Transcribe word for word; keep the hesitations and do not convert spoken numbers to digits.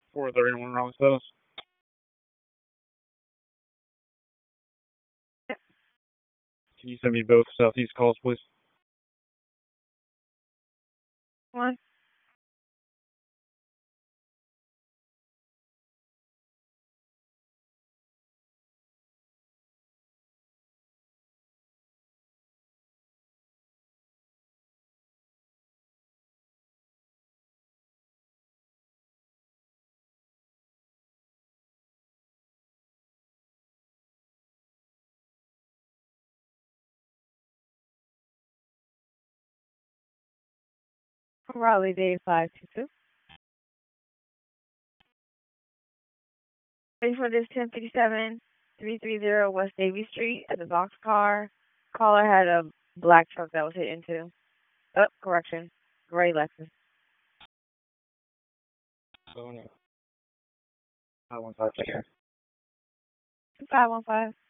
four thirty-one Raleigh South. Can you send me both Southeast calls, please? One. Raleigh Day five two two. Ready for this ten fifty-seven three thirty West Davy Street at the boxcar. Caller had a black truck that was hit into. Oh, correction. Gray Lexus. Oh no. I want five, take care. five one five.